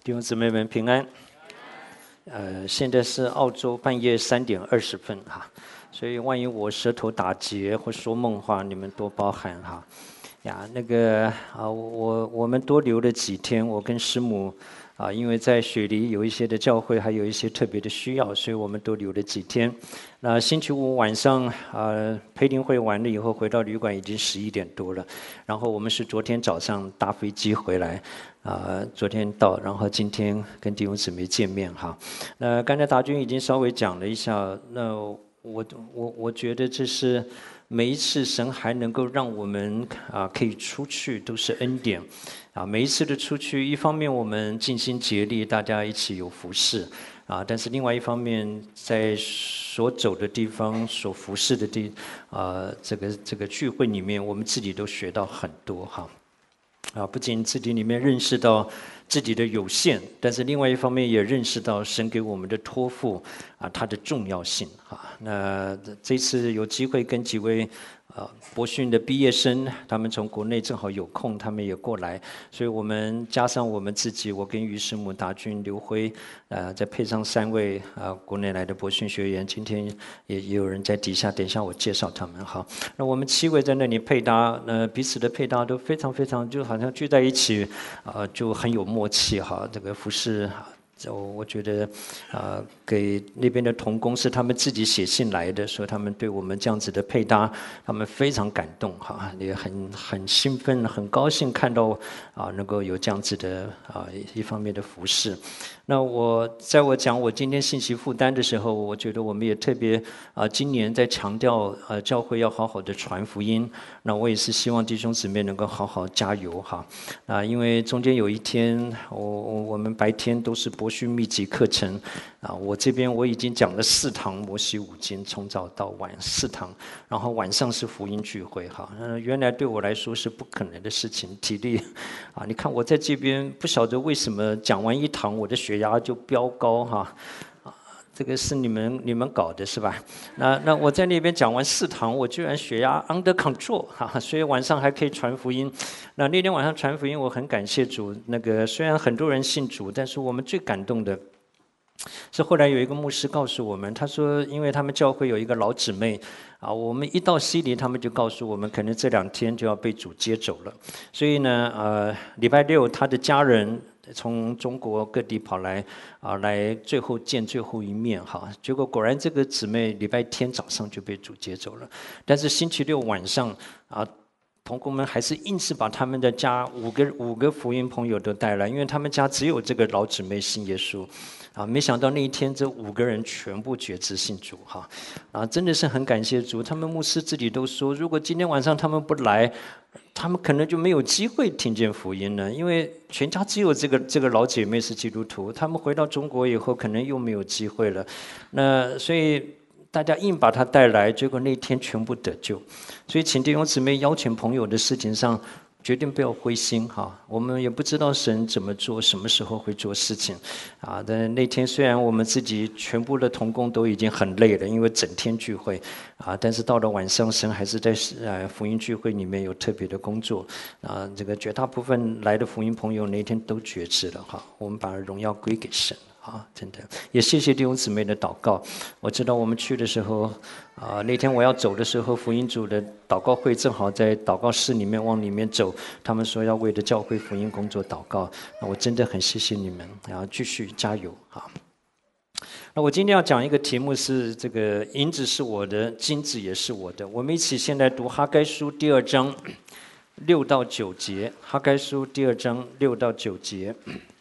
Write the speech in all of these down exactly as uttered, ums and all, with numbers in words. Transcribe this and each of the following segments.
弟兄姊妹们平安。呃，现在是澳洲半夜三点二十分哈，所以万一我舌头打结或说梦话，你们多包涵哈。呀，那个啊，我我们多留了几天，我跟师母啊，因为在雪梨有一些的教会，还有一些特别的需要，所以我们多留了几天。那星期五晚上啊，培灵会完了以后，回到旅馆已经十一点多了。然后我们是昨天早上搭飞机回来，啊，昨天到，然后今天跟弟兄姊妹见面哈。那刚才达军已经稍微讲了一下，那我我我觉得这是每一次神还能够让我们啊可以出去，都是恩典。啊，每一次的出去，一方面我们尽心竭力，大家一起有服事。啊，但是另外一方面，在所走的地方、所服侍的地，啊，这个这个聚会里面，我们自己都学到很多哈。啊，不仅自己里面认识到自己的有限，但是另外一方面也认识到神给我们的托付啊，它的重要性啊。那这次有机会跟几位啊博训的毕业生，他们从国内正好有空，他们也过来，所以我们加上我们自己，我跟于师母、达军、刘辉，呃，再配上三位啊国内来的博训学员，今天也也有人在底下，等一下我介绍他们哈。那我们七位在那里配搭，呃，彼此的配搭都非常非常，就好像聚在一起，啊，就很有默契哈。这个服饰。我我觉得，啊，给那边的同工是他们自己写信来的，说他们对我们这样子的配搭，他们非常感动哈，也很很兴奋，很高兴看到啊能够有这样子的啊一方面的服饰。那我在我讲我今天信息负担的时候，我觉得我们也特别啊，今年在强调呃教会要好好的传福音。那我也是希望弟兄姊妹能够好好加油哈。啊，因为中间有一天，我我我们白天都是博训密集课程啊，我这边我已经讲了四堂摩西五经，从早到晚四堂，然后晚上是福音聚会哈。嗯，原来对我来说是不可能的事情，体力啊，你看我在这边不晓得为什么讲完一堂我的血压就飙高哈。这个是你们你们搞的是吧？那那我在那边讲完四堂，我居然血压 under control 哈，所以晚上还可以传福音。那那天晚上传福音，我很感谢主。那个虽然很多人信主，但是我们最感动的是后来有一个牧师告诉我们，他说，因为他们教会有一个老姊妹啊，我们一到悉尼，他们就告诉我们，可能这两天就要被主接走了。所以呢，呃，礼拜六他的家人从中国各地跑来啊，来最后见最后一面哈。结果果然这个姊妹礼拜天早上就被主接走了，但是星期六晚上啊，同工们还是硬是把他们的家五个五个福音朋友都带来，因为他们家只有这个老姊妹信耶稣。啊，没想到那一天这五个人全部决志信主哈，啊，真的是很感谢主。他们牧师自己都说，如果今天晚上他们不来，他们可能就没有机会听见福音了，因为全家只有这个这个老姐妹是基督徒，他们回到中国以后可能又没有机会了。那所以大家硬把他带来，结果那天全部得救。所以请弟兄姊妹邀请朋友的事情上，决定不要灰心哈，我们也不知道神怎么做，什么时候会做事情，啊！但那天虽然我们自己全部的同工都已经很累了，因为整天聚会，啊！但是到了晚上，神还是在呃福音聚会里面有特别的工作，啊！这个绝大部分来的福音朋友那天都决志了哈，我们把荣耀归给神。啊，真的也谢谢弟兄姊妹的祷告。我知道我们去的时候，啊，那天我要走的时候，福音组的祷告会正好在祷告室里面往里面走，他们说要为着教会福音工作祷告。那我真的很谢谢你们，然后继续加油啊！那我今天要讲一个题目是这个银子是我的，金子也是我的。我们一起现在读哈该书第二章六到九节，哈该书第二章六到九节。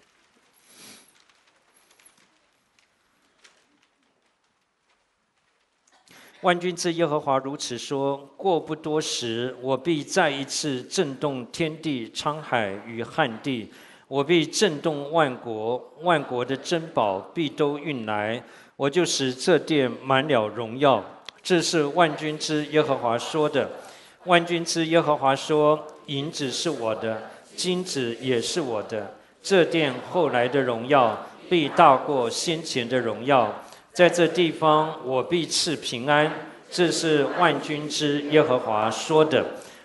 万军之耶和华如此说：过不多时，我必再一次震动天地、沧海与旱地，我必震动万国，万国的珍宝必都运来，我就使这殿满了荣耀。这是万军之耶和华说的。万军之耶和华说：银子是我的，金子也是我的，这殿后来的荣耀必大过先前的荣耀。在这地方我必赐平安，这是万军之耶和华说的。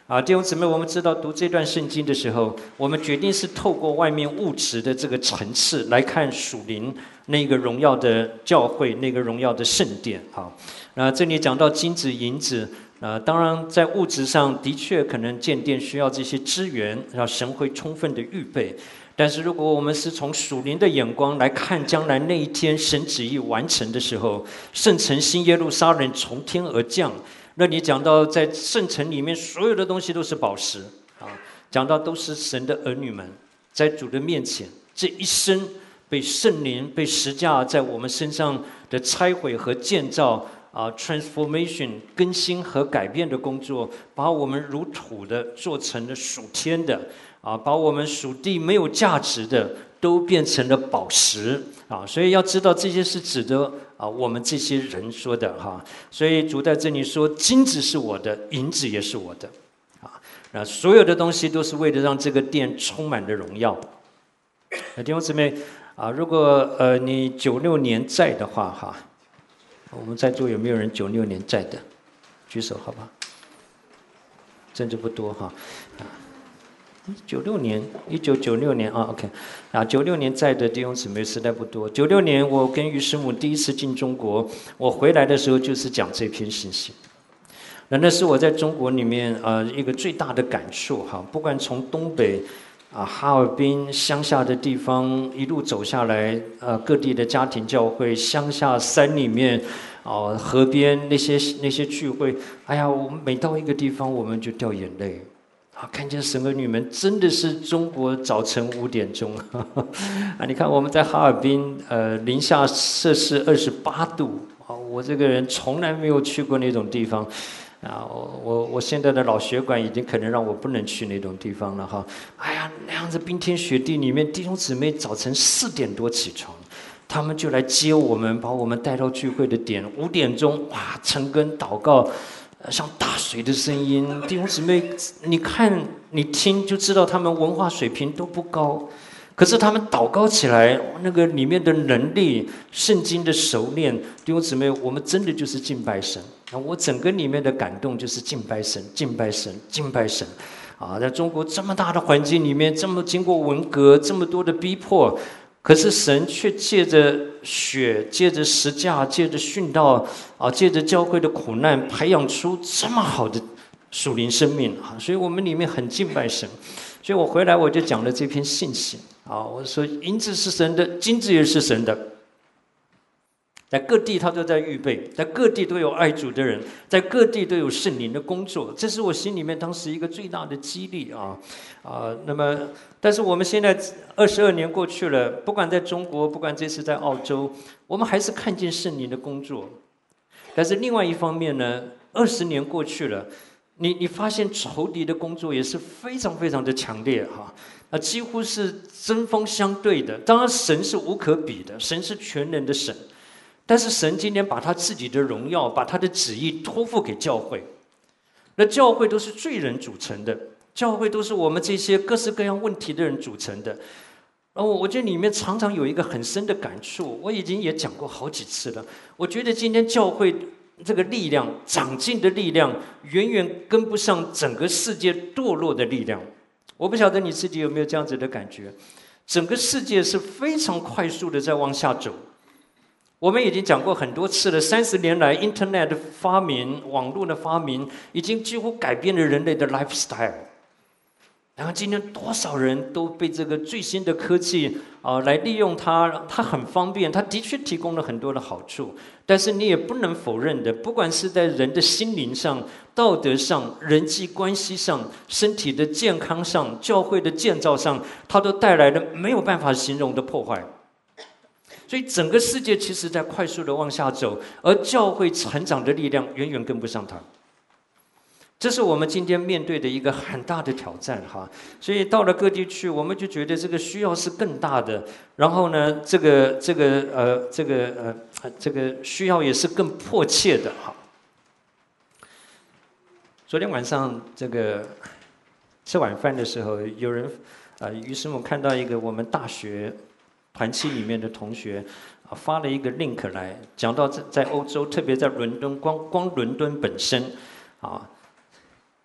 啊，弟兄姊妹，我们知道读这段圣经的时候，我们决定是透过外面物质的这个层次来看属灵那个荣耀的教会，那个荣耀的圣殿。啊，那这里讲到金子、银子，啊，当然在物质上的确可能建殿需要这些资源，让神会充分的预备。但是如果我们是从属灵的眼光来看将来那一天神旨意完成的时候，圣城新耶路撒冷从天而降。那你讲到在圣城里面所有的东西都是宝石啊，讲到都是神的儿女们在主的面前，这一生被圣灵、被十架在我们身上的拆毁和建造啊 ，transformation 更新和改变的工作，把我们如土的做成了属天的啊，把我们属地没有价值的都变成了宝石啊，所以要知道这些是指的啊，我们这些人说的哈。所以主在这里说，金子是我的，银子也是我的啊，那所有的东西都是为了让这个殿充满了荣耀。那弟兄姊妹啊，如果呃你九六年在的话哈，我们在座有没有人九六年在的？举手好不好？真的不多哈。九六年，一九九六年啊 ，OK， 啊，九六年在的弟兄姊妹实在不多。九六年我跟于师母第一次进中国，我回来的时候就是讲这篇信息。那那是我在中国里面呃一个最大的感受哈，不管从东北啊哈尔滨乡下的地方一路走下来，呃各地的家庭教会，乡下山里面，哦、呃、河边那些那些聚会，哎呀，我们每到一个地方我们就掉眼泪。啊，看见神儿女们真的是中国早晨五点钟啊！你看我们在哈尔滨，呃，零下摄氏二十八度啊！我这个人从来没有去过那种地方啊！我我我现在的脑血管已经可能让我不能去那种地方了哈！哎呀，那样子冰天雪地里面，弟兄姊妹早晨四点多起床，他们就来接我们，把我们带到聚会的点。五点钟哇，晨更祷告。像大水的声音，弟兄姊妹，你看你听就知道他们文化水平都不高，可是他们祷告起来，那个里面的能力、圣经的熟练，弟兄姊妹，我们真的就是敬拜神。我整个里面的感动就是敬拜神、敬拜神、敬拜神。啊，在中国这么大的环境里面，这么经过文革，这么多的逼迫。可是神却借着血，借着十架，借着殉道啊，借着教会的苦难，培养出这么好的属灵生命啊！所以我们里面很敬拜神。所以我回来我就讲了这篇信息啊，我说银子是神的，金子也是神的。在各地他都在预备，在各地都有爱主的人，在各地都有圣灵的工作，这是我心里面当时一个最大的激励啊啊！那么，但是我们现在二十二年过去了，不管在中国，不管这次在澳洲，我们还是看见圣灵的工作。但是另外一方面呢，二十年过去了，你你发现仇敌的工作也是非常非常的强烈哈啊，几乎是针锋相对的。当然，神是无可比的，神是全能的神。但是神今天把他自己的荣耀，把他的旨意托付给教会。那教会都是罪人组成的，教会都是我们这些各式各样问题的人组成的。然后我觉得里面常常有一个很深的感触，我已经也讲过好几次了。我觉得今天教会这个力量长进的力量，远远跟不上整个世界堕落的力量。我不晓得你自己有没有这样子的感觉？整个世界是非常快速的在往下走。我们已经讲过很多次了，三十年来 ，Internet 的发明、网络的发明，已经几乎改变了人类的 lifestyle。然后今天多少人都被这个最新的科技啊、呃、来利用它，它很方便，它的确提供了很多的好处。但是你也不能否认的，不管是在人的心灵上、道德上、人际关系上、身体的健康上、教会的建造上，它都带来了没有办法形容的破坏。所以整个世界其实在快速的往下走，而教会成长的力量远远跟不上它。这是我们今天面对的一个很大的挑战哈。所以到了各地去，我们就觉得这个需要是更大的，然后呢，这个这个呃这个呃这个需要也是更迫切的哈。昨天晚上这个吃晚饭的时候，有人啊，于师母看到一个我们大学团契里面的同学啊发了一个 link 来，讲到在在欧洲，特别在伦敦，光光伦敦本身啊，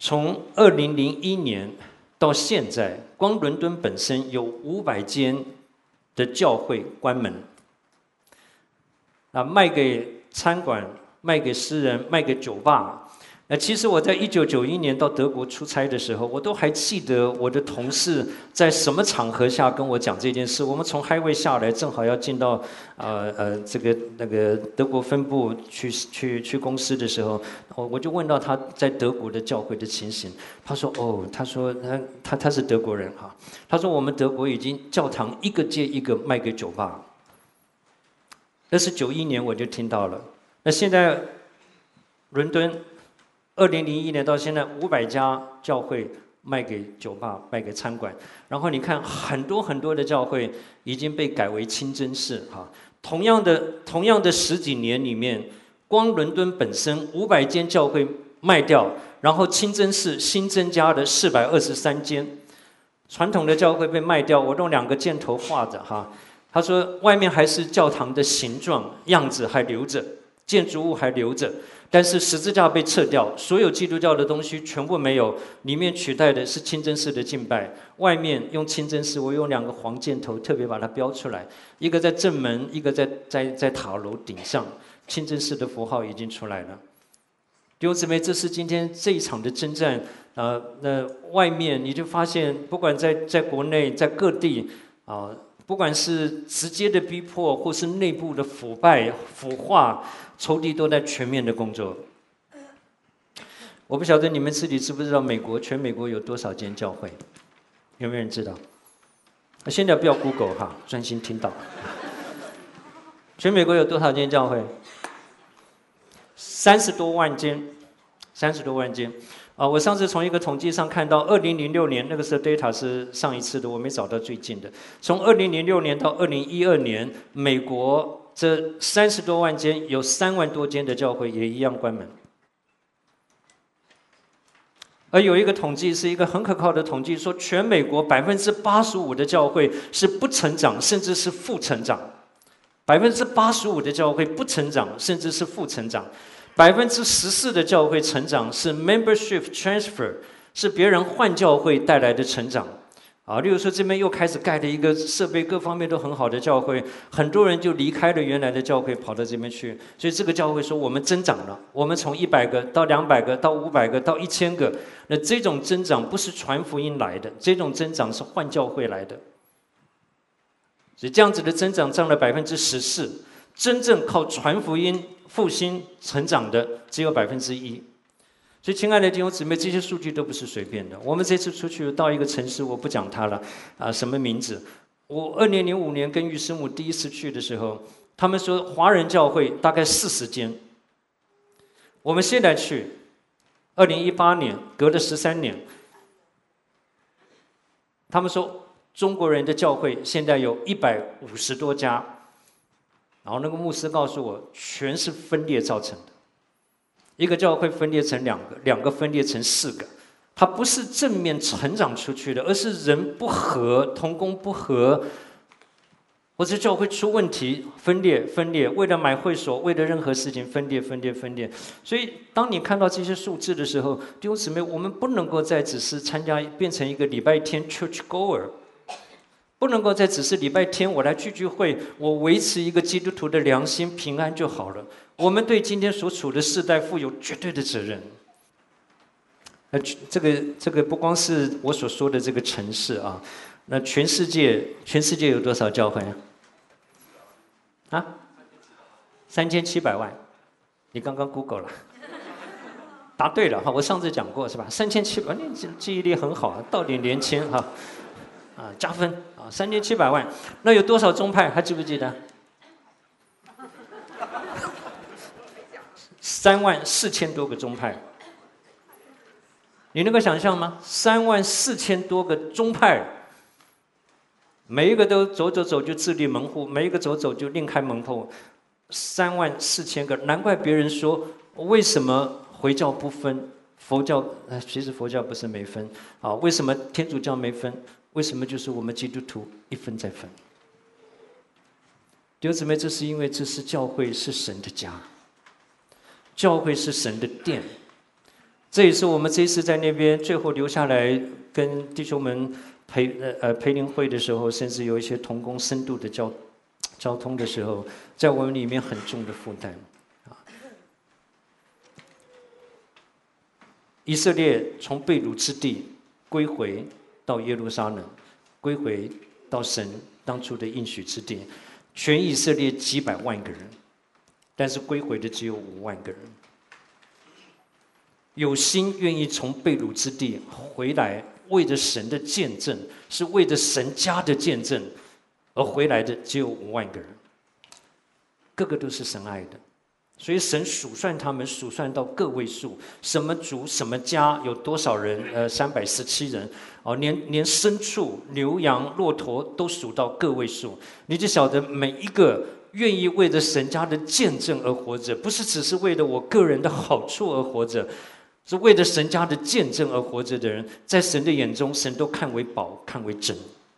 从二零零一年到现在，光伦敦本身有五百间的教会关门，啊，卖给餐馆、卖给私人、卖给酒吧。那其实我在一九九一年到德国出差的时候，我都还记得我的同事在什么场合下跟我讲这件事。我们从 Highway 下来，正好要进到呃呃这个那个德国分部去去去公司的时候，我我就问到他在德国的教会的情形。他说：“哦，他说他他他是德国人哈，他说我们德国已经教堂一个接一个卖给酒吧。”那是九一年我就听到了。那现在伦敦。二零零一年到现在，五百家教会卖给酒吧、卖给餐馆。然后你看，很多很多的教会已经被改为清真寺。哈，同样的同样的十几年里面，光伦敦本身五百间教会卖掉，然后清真寺新增加了四百二十三间。传统的教会被卖掉，我用两个箭头画着哈。他说，外面还是教堂的形状样子还留着，建筑物还留着。但是十字架被撤掉，所有基督教的东西全部没有，里面取代的是清真寺的敬拜。外面用清真寺，我用两个黄箭头特别把它标出来，一个在正门，一个在在在塔楼顶上，清真寺的符号已经出来了。弟兄姊妹，这是今天这一场的征战。呃，那外面你就发现，不管在在国内，在各地啊、呃，不管是直接的逼迫，或是内部的腐败、腐化。仇敌都在全面的工作。我不晓得你们自己知不知道，美国全美国有多少间教会？有没有人知道？现在不要 Google 哈，专心听到。全美国有多少间教会？三十多万间，三十多万间。啊，我上次从一个统计上看到，二零零六年那个时候 data 是上一次的，我没找到最近的。从二零零六年到二零一二年，美国。这三十多万间，有三万多间的教会也一样关门。而有一个统计，是一个很可靠的统计，说全美国百分之八十五的教会是不成长，甚至是负成长。百分之八十五的教会不成长，甚至是负成长。百分之十四的教会成长是 membership transfer， 是别人换教会带来的成长。啊，例如说这边又开始盖了一个设备各方面都很好的教会，很多人就离开了原来的教会，跑到这边去。所以这个教会说我们增长了，我们从一百个到两百个到五百个到一千个。那这种增长不是传福音来的，这种增长是换教会来的。所以这样子的增长占了百分之十四，真正靠传福音复兴成长的只有百分之一。所以，亲爱的弟兄姊妹，这些数据都不是随便的。我们这次出去到一个城市，我不讲它了，啊，什么名字？我二零零五年跟玉师母第一次去的时候，他们说华人教会大概四十间。我们现在去，二零一八年，隔了十三年，他们说中国人的教会现在有一百五十多家，然后那个牧师告诉我，全是分裂造成的。一个教会分裂成两个，两个分裂成四个，它不是正面成长出去的，而是人不和，同工不和，或者教会出问题，分裂分裂，为了买会所，为了任何事情分裂分裂分裂。所以，当你看到这些数字的时候，弟兄姊妹，我们不能够再只是参加，变成一个礼拜天 church goer。不能够再只是礼拜天我来聚聚会，我维持一个基督徒的良心平安就好了。我们对今天所处的世代负有绝对的责任。那这个这个不光是我所说的这个城市啊，那全世界全世界有多少教会啊？啊，三千七百万。你刚刚 Google 了，答对了哈，我上次讲过是吧？三千七百，你记忆力很好，到点连签哈。啊，加分啊，三千七百万，那有多少宗派？还记不记得？三万四千多个宗派，你能够想象吗？三万四千多个宗派，每一个都走走走就自立门户，每一个走走就另开门户，三万四千个，难怪别人说为什么回教不分，佛教其实佛教不是没分啊，为什么天主教没分？为什么就是我们基督徒一分再分？弟兄姊妹，这是因为这是教会是神的家，教会是神的殿， 这也是我们这一次在那边最后留下来跟弟兄们陪呃呃陪灵会的时候，甚至有一些同工深度的交交通的时候，在我们里面很重的负担。啊，以色列从被掳之地归回到耶路撒冷，归回到神当初的应许之地，全以色列几百万个人，但是归回的只有五万个人。有心愿意从被掳之地回来，为着神的见证，是为着神家的见证而回来的，只有五万个人，个个都是神爱的。所以神数算他们，数算到个位数，什么族什么家有多少人？呃，三百十七人哦，连连牲畜、牛羊、骆驼都数到个位数，你就晓得每一个愿意为着神家的见证而活着，不是只是为了我个人的好处而活着。是为着神家的见证而活着的人，在神的眼中，神都看为宝，看为真。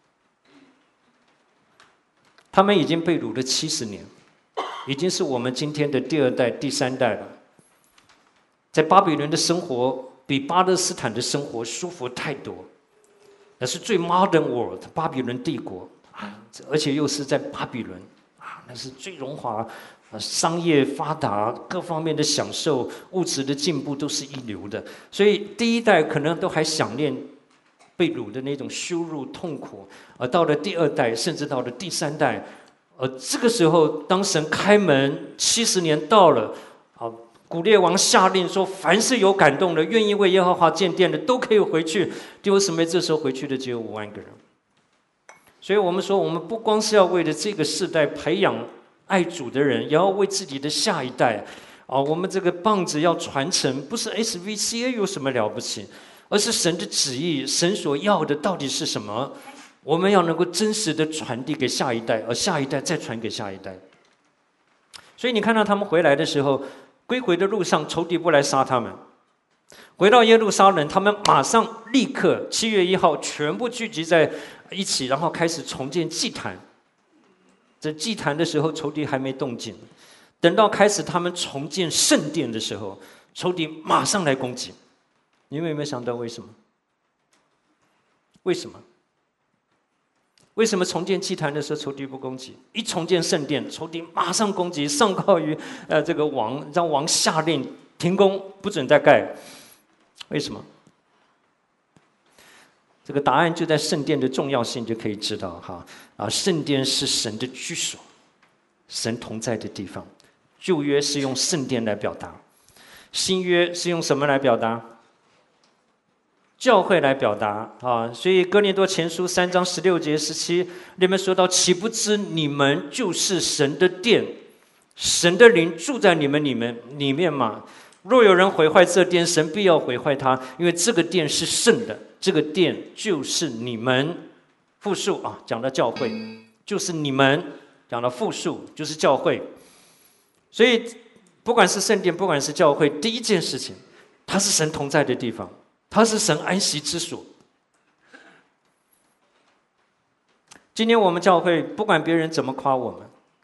他们已经被掳了七十年，已经是我们今天的第二代、第三代了。在巴比伦的生活比巴勒斯坦的生活舒服太多，那是最 modern world 巴比伦帝国啊，而且又是在巴比伦啊，那是最荣华。商业发达，各方面的享受、物质的进步都是一流的，所以第一代可能都还想念被掳的那种羞辱、痛苦，而到了第二代，甚至到了第三代，而这个时候，当神开门，七十年到了，啊，古列王下令说，凡是有感动的、愿意为耶和华建殿的，都可以回去。弟兄姊妹，这时候回去的只有五万个人，所以我们说，我们不光是要为了这个世代培养爱主的人，也要为自己的下一代啊，我们这个棒子要传承，不是 S V C A 有什么了不起，而是神的旨意，神所要的到底是什么？我们要能够真实的传递给下一代，而下一代再传给下一代。所以你看到他们回来的时候，归回的路上，仇敌不来杀他们。回到耶路撒冷，他们马上立刻七月一号全部聚集在一起，然后开始重建祭坛。在祭坛的时候，仇敌还没动静。等到开始他们重建圣殿的时候，仇敌马上来攻击。你们有没有想到为什么？为什么？为什么重建祭坛的时候仇敌不攻击？一重建圣殿，仇敌马上攻击，上告于呃这个王，让王下令停工，不准再盖。为什么？这个答案就在圣殿的重要性就可以知道哈啊，圣殿是神的居所，神同在的地方。旧约是用圣殿来表达，新约是用什么来表达？教会来表达啊。所以哥林多前书三章十六节十七，里面说到：岂不知你们就是神的殿，神的灵住在你们里面里面嘛？若有人毁坏这殿，神必要毁坏他，因为这个殿是圣的，这个殿就是你们。复数啊，讲到教会，就是你们；讲到复数，就是教会。所以，不管是圣殿，不管是教会，第一件事情，它是神同在的地方，它是神安息之所。今天我们教会，不管别人怎么夸我们，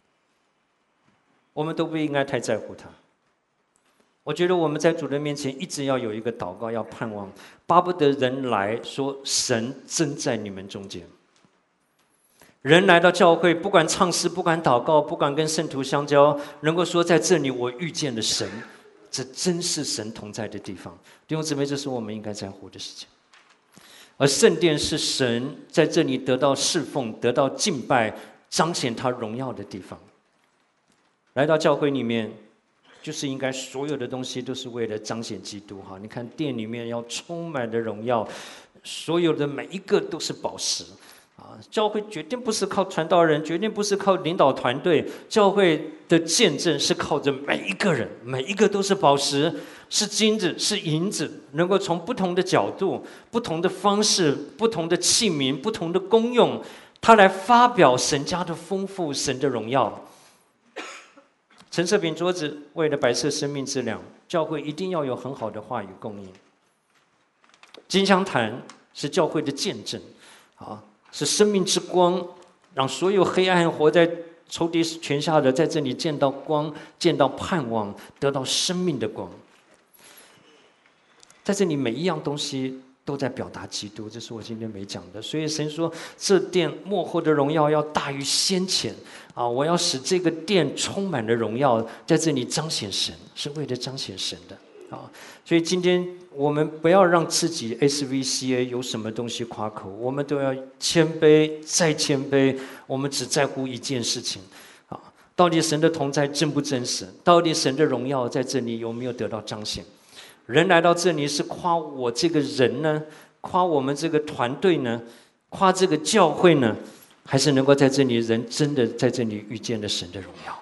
我们都不应该太在乎它。我觉得我们在主的面前一直要有一个祷告，要盼望，巴不得人来说神真在你们中间。人来到教会，不管唱诗，不管祷告，不管跟圣徒相交，能够说在这里我遇见了神，这真是神同在的地方。弟兄姊妹，这是我们应该在乎的事情。而圣殿是神在这里得到侍奉、得到敬拜、彰显他荣耀的地方。来到教会里面，就是应该所有的东西都是为了彰显基督哈。你看殿里面要充满的荣耀，所有的每一个都是宝石啊。教会决定不是靠传道人，决定不是靠领导团队，教会的见证是靠着每一个人，每一个都是宝石，是金子，是银子，能够从不同的角度、不同的方式、不同的器皿、不同的功用，它来发表神家的丰富、神的荣耀。陈设饼桌子为了摆设生命质量，教会一定要有很好的话语供应。金香坛是教会的见证，啊，是生命之光，让所有黑暗活在仇敌权下的，在这里见到光，见到盼望，得到生命的光。 在这里每一样东西都在表达基督，这是我今天没讲的。所以神说，这殿末后的荣耀要大于先前啊！我要使这个殿充满了荣耀，在这里彰显神，是为了彰显神的啊！所以今天我们不要让自己 S V C A 有什么东西夸口，我们都要谦卑再谦卑，我们只在乎一件事情啊！到底神的同在真不真实？到底神的荣耀在这里有没有得到彰显？人来到这里是夸我这个人呢，夸我们这个团队呢，夸这个教会呢，还是能够在这里人真的在这里遇见了神的荣耀？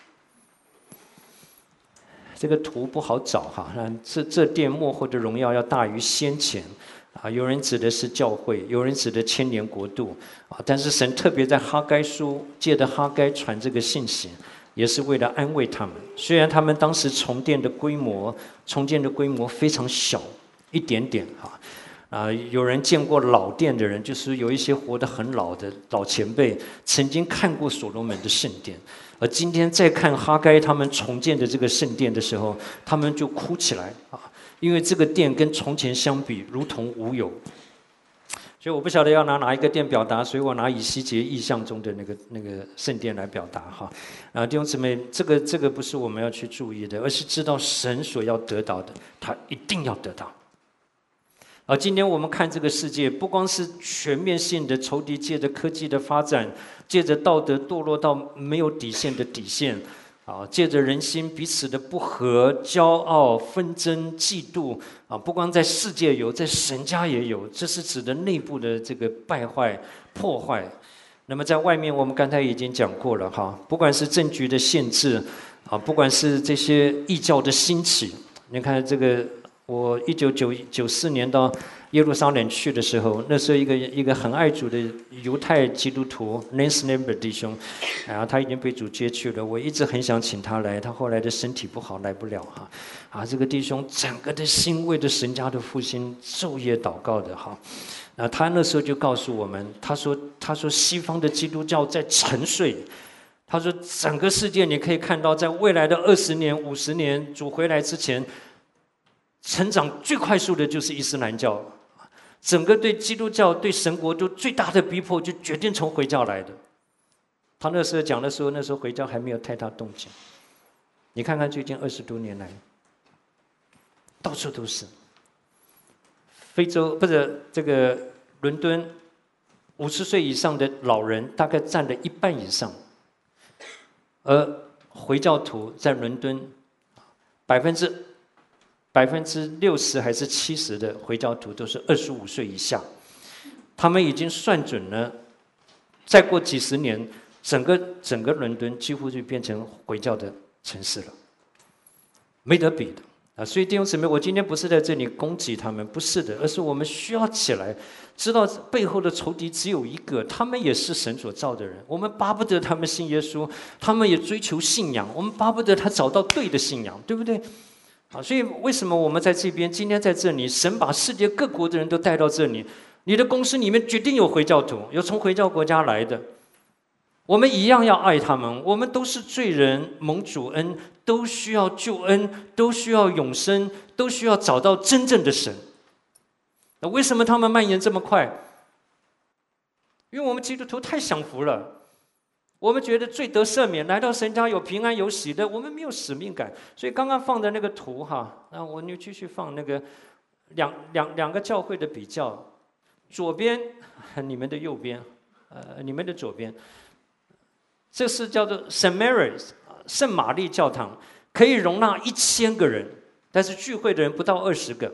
这个图不好找哈，这这殿末后的荣耀要大于先前啊。有人指的是教会，有人指的千年国度啊。但是神特别在哈该书借着哈该传这个信息，也是为了安慰他们。虽然他们当时重建的规模，重建的规模非常小，一点点哈。啊，有人见过老殿的人，就是有一些活得很老的老前辈，曾经看过所罗门的圣殿，而今天再看哈该他们重建的这个圣殿的时候，他们就哭起来啊，因为这个殿跟从前相比，如同无有。所以我不晓得要拿哪一个殿表达，所以我拿以西结意象中的那个那个圣殿来表达哈。啊，弟兄姊妹，这个这个不是我们要去注意的，而是知道神所要得到的，他一定要得到。而今天我们看这个世界，不光是全面性的仇敌借着科技的发展，借着道德堕落到没有底线的底线，啊，借着人心彼此的不和、骄傲、纷争、嫉妒，啊，不光在世界有，在神家也有，这是指的内部的这个败坏、破坏。那么在外面，我们刚才已经讲过了哈，不管是政局的限制，啊，不管是这些异教的兴起，你看这个。我一九九四年到耶路撒冷去的时候，那时候一个一个很爱主的犹太基督徒 Lance Lambert 弟兄，啊，他已经被主接去了。我一直很想请他来，他后来的身体不好，来不了哈。啊，这个弟兄整个的心为着神家的复兴昼夜祷告的哈。啊，他那时候就告诉我们，他说他说西方的基督教在沉睡。他说整个世界你可以看到，在未来的二十年、五十年主回来之前。成长最快速的就是伊斯兰教，整个对基督教、对神国度最大的逼迫，就决定从回教来的。他那时候讲的时候，那时候回教还没有太大动静。你看看最近二十多年来，到处都是。非洲不是这个伦敦，五十岁以上的老人大概占了一半以上，而回教徒在伦敦百分之。百分之六十还是七十的回教徒都是二十五岁以下，他们已经算准了，再过几十年，整个整个伦敦几乎就变成回教的城市了，没得比的啊！所以弟兄姊妹，我今天不是在这里攻击他们，不是的，而是我们需要起来，知道背后的仇敌只有一个，他们也是神所造的人，我们巴不得他们信耶稣，他们也追求信仰，我们巴不得他找到对的信仰，对不对？啊，所以为什么我们在这边今天在这里，神把世界各国的人都带到这里，你的公司里面决定有回教徒，有从回教国家来的，我们一样要爱他们，我们都是罪人，蒙主恩，都需要救恩，都需要永生，都需要找到真正的神。那为什么他们蔓延这么快？因为我们基督徒太享福了。我们觉得罪得赦免，来到神家有平安有喜乐，我们没有使命感。所以刚刚放的那个图哈，那我就继续放那个两两两个教会的比较，左边你们的右边，呃，你们的左边，这是叫做 Saint Mary's 圣玛丽教堂，可以容纳一千个人，但是聚会的人不到二十个。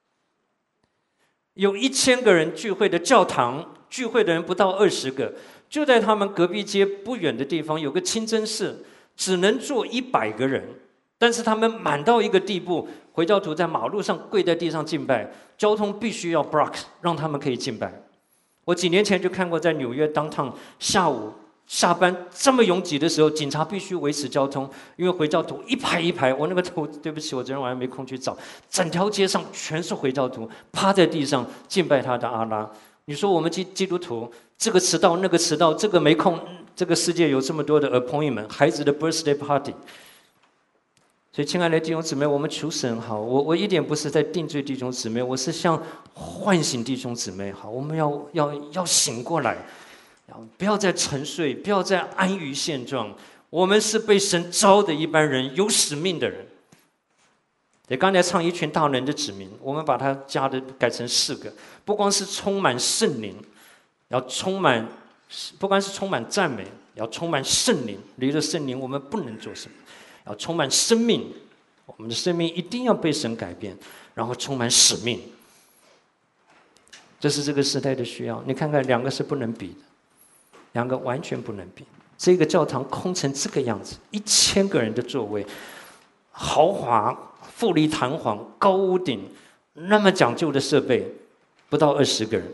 有一千个人聚会的教堂，聚会的人不到二十个。就在他们隔壁街不远的地方有个清真寺，只能坐一百个人，但是他们满到一个地步，回教徒在马路上跪在地上敬拜，交通必须要 block， 让他们可以敬拜。我几年前就看过，在纽约 downtown 下午下班这么拥挤的时候，警察必须维持交通，因为回教徒一排一排，我那个图对不起，我昨天晚上没空去找，整条街上全是回教徒趴在地上敬拜他的阿拉。你说我们基基督徒这个迟到那个迟到，这个没空，这个世界有这么多的 appointment， 孩子的 birthday party， 所以，亲爱的弟兄姊妹，我们求神好，我我一点不是在定罪弟兄姊妹，我是向唤醒弟兄姊妹好，我们要要要醒过来，不要再沉睡，不要再安于现状。我们是被神召的一般人，有使命的人。也刚才唱一群大人的指名，我们把它加的改成四个，不光是充满圣灵，要充满，不光是充满赞美，要充满圣灵。离了圣灵，我们不能做什么。要充满生命，我们的生命一定要被神改变，然后充满使命。这是这个时代的需要。你看看，两个是不能比的，两个完全不能比。这个教堂空成这个样子，一千个人的座位，豪华、富丽堂皇、高屋顶，那么讲究的设备，不到二十个人。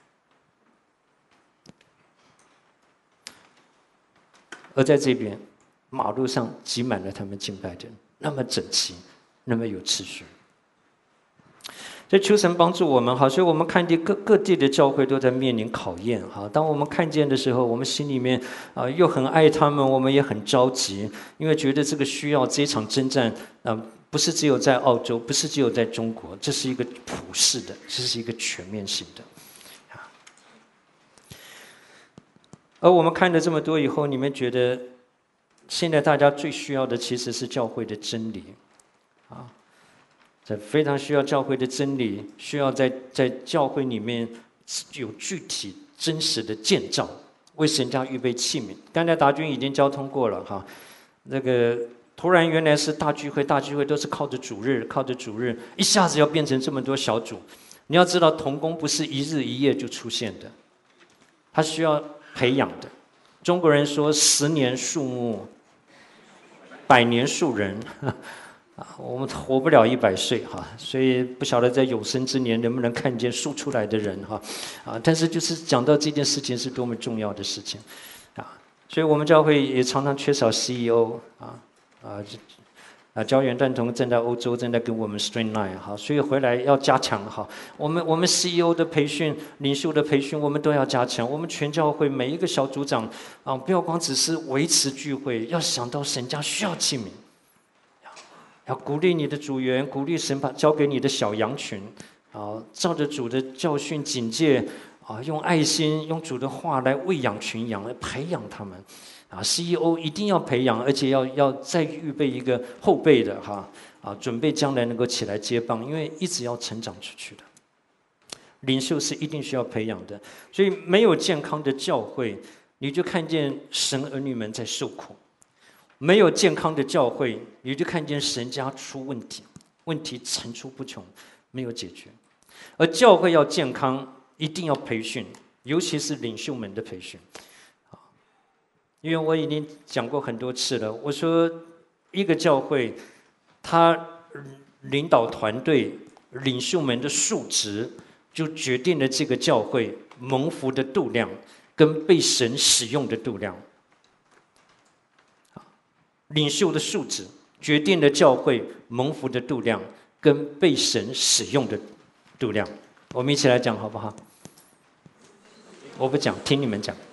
而在这边，马路上挤满了他们敬拜的人，那么整齐，那么有秩序。所以求神帮助我们，好，所以我们看见各各地的教会都在面临考验，哈。当我们看见的时候，我们心里面啊、呃、又很爱他们，我们也很着急，因为觉得这个需要这场征战啊、呃，不是只有在澳洲，不是只有在中国，这是一个普世的，这是一个全面性的。而我们看了这么多以后，你们觉得？现在大家最需要的其实是教会的真理，啊，这非常需要教会的真理，需要在在教会里面有具体真实的建造，为神家预备器皿。刚才达军已经交通过了哈，那个突然原来是大聚会，大聚会都是靠着主日，靠着主日，一下子要变成这么多小组。你要知道，同工不是一日一夜就出现的，它需要培养的。中国人说十年树木，百年树人，啊，我们活不了一百岁哈，所以不晓得在有生之年能不能看见树出来的人哈，啊，但是就是讲到这件事情是多么重要的事情，啊，所以我们教会也常常缺少 C E O 啊啊。啊，教员段同正在欧洲正在跟我们 streamline 哈，所以回来要加强哈。我们我们 C E O 的培训、领袖的培训，我们都要加强。我们全教会每一个小组长啊，不要光只是维持聚会，要想到神家需要器皿，要鼓励你的组员，鼓励神把交给你的小羊群啊，照着主的教训警戒啊，用爱心、用主的话来喂养群羊，来培养他们。啊 ，C E O 一定要培养，而且要要再预备一个后备的哈啊，准备将来能够起来接棒，因为一直要成长出去的。领袖是一定需要培养的，所以没有健康的教会，你就看见神儿女们在受苦；没有健康的教会，你就看见神家出问题，问题层出不穷，没有解决。而教会要健康，一定要培训，尤其是领袖们的培训。因为我已经讲过很多次了，我说一个教会，他领导团队、领袖们的素质，就决定了这个教会蒙福的度量跟被神使用的度量。领袖的素质决定了教会蒙福的度量跟被神使用的度量。我们一起来讲好不好？我不讲，听你们讲。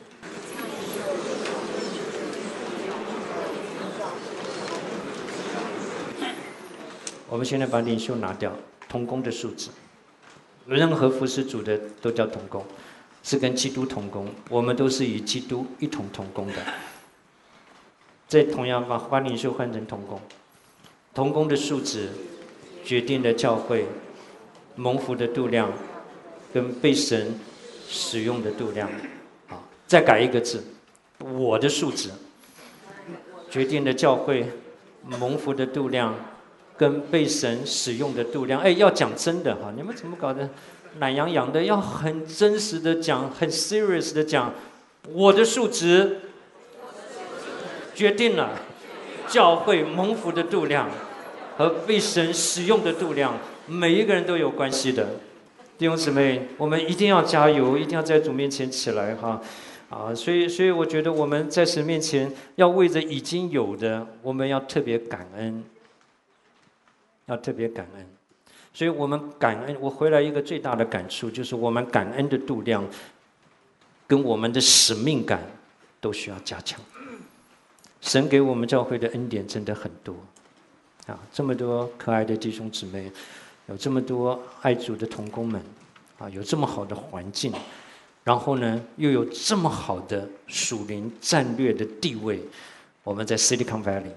我们现在把领袖拿掉，同工的素质，任何服侍主的都叫同工，是跟基督同工，我们都是与基督一同同工的。再同样把把领袖换成同工，同工的素质决定了教会蒙福的度量，跟被神使用的度量。好，再改一个字，我的素质决定了教会蒙福的度量。跟被神使用的度量，哎，要讲真的哈，你们怎么搞得懒洋洋的？要很真实的讲，很 serious 的讲，我的素质决定了教会蒙福的度量和被神使用的度量，每一个人都有关系的。弟兄姊妹，我们一定要加油，一定要在主面前起来哈。啊，所以，所以我觉得我们在神面前要为着已经有的，我们要特别感恩。要特别感恩，所以我们感恩。我回来一个最大的感触就是，我们感恩的度量，跟我们的使命感都需要加强。神给我们教会的恩典真的很多， 啊，这么多可爱的弟兄姊妹，有这么多爱主的同工们，啊，有这么好的环境，然后呢，又有这么好的属灵战略的地位，我们在 Silicon Valley，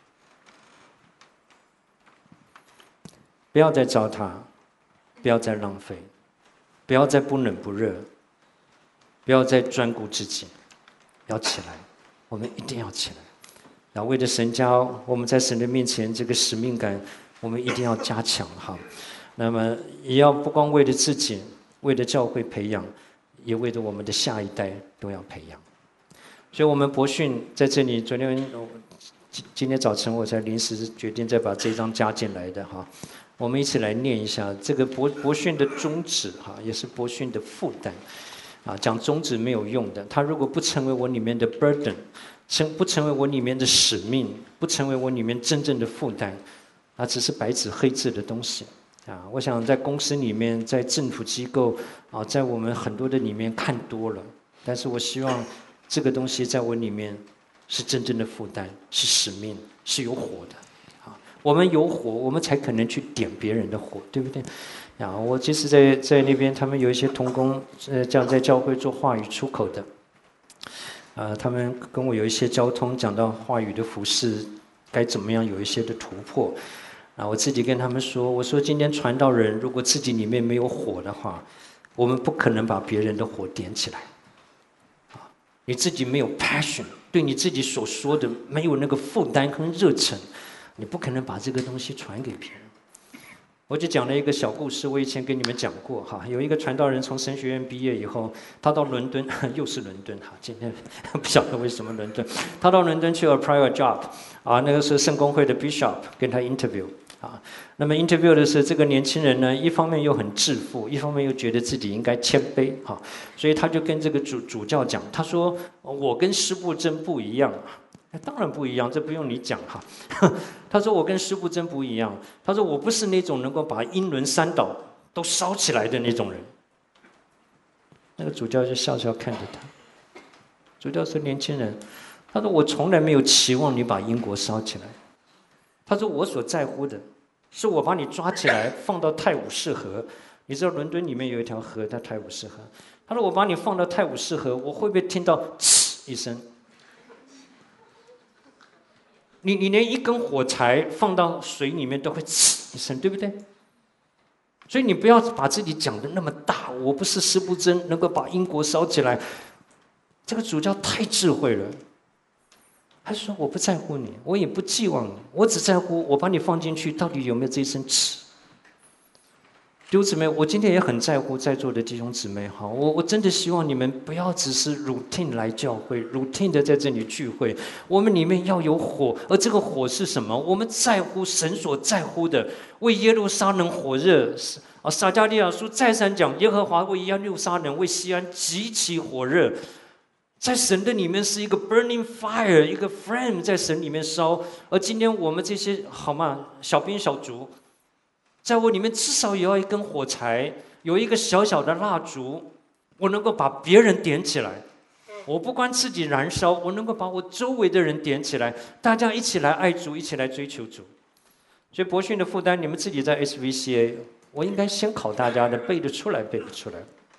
不要再糟蹋，不要再浪费，不要再不冷不热，不要再专顾自己，要起来，我们一定要起来。然后为了神家，我们在神的面前这个使命感，我们一定要加强哈。那么也要不光为了自己，为了教会培养，也为了我们的下一代都要培养。所以我们博讯在这里，昨天今天早晨我才临时决定再把这一章加进来的哈。我们一起来念一下这个博博讯的宗旨哈，也是博讯的负担。啊，讲宗旨没有用的，它如果不成为我里面的 burden， 成不成为我里面的使命，不成为我里面真正的负担，啊，只是白纸黑字的东西。啊，我想在公司里面，在政府机构，啊，在我们很多的里面看多了，但是我希望这个东西在我里面是真正的负担，是使命，是有火的。啊，我们有火，我们才可能去点别人的火，对不对？啊，我其实在在那边，他们有一些同工，呃，这样在教会做话语出口的，呃，他们跟我有一些交通，讲到话语的服事该怎么样有一些的突破。啊，我自己跟他们说，我说今天传道人如果自己里面没有火的话，我们不可能把别人的火点起来。啊，你自己没有 passion， 对你自己所说的没有那个负担跟热忱，你不可能把这个东西传给别人。我就讲了一个小故事，我以前跟你们讲过哈。有一个传道人从神学院毕业以后，他到伦敦，又是伦敦哈。今天不晓得为什么伦敦，他到伦敦去了 private job， 啊，那个是圣公会的 bishop 跟他 interview 啊。那么 interview 的是这个年轻人呢，一方面又很自负，一方面又觉得自己应该谦卑哈，所以他就跟这个主主教讲，他说我跟施布真不一样。当然不一样，这不用你讲哈。他说我跟施布真不一样，他说我不是那种能够把英伦三岛都烧起来的那种人。那个主教就笑笑看着他。主教说年轻人，他说我从来没有期望你把英国烧起来。他说我所在乎的是我把你抓起来放到泰晤士河，你知道伦敦里面有一条河叫泰晤士河。他说我把你放到泰晤士河，我会不会听到呲一声？你你连一根火柴放到水里面都会呲一声，对不对？所以你不要把自己讲的那么大，我不是施布真能够把英国烧起来。这个主教太智慧了，他说我不在乎你，我也不寄望你，我只在乎我把你放进去到底有没有这一声呲。弟兄姊妹，我今天也很在乎在座的弟兄姊妹哈，我我真的希望你们不要只是 routine 来教会 ，routine 的在这里聚会，我们里面要有火，而这个火是什么？我们在乎神所在乎的，为耶路撒冷火热啊！撒迦利亚书再三讲，耶和华为耶路撒冷、为西安极其火热，在神的里面是一个 burning fire， 一个 flame 在神里面烧，而今天我们这些好吗？小兵小卒。在我里面至少也要一根火柴，有一个小小的蜡烛，我能够把别人点起来。我不光自己燃烧，我能够把我周围的人点起来，大家一起来爱主，一起来追求主。所以博讯的负担，你们自己在 S V C A， 我应该先考大家的，背得出来，背不出来。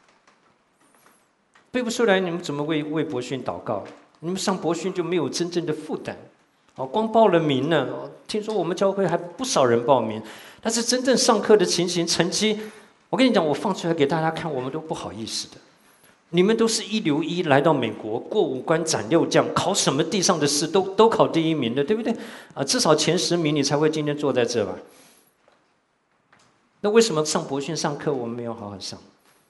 背不出来，你们怎么为为博讯祷告？你们上博讯就没有真正的负担。哦，光报了名呢，听说我们教会还不少人报名，但是真正上课的情形、成绩，我跟你讲，我放出来给大家看，我们都不好意思的。你们都是一流一来到美国，过五关斩六将，考什么地上的试都都考第一名的，对不对？啊，至少前十名，你才会今天坐在这吧？那为什么上博讯上课我们没有好好上？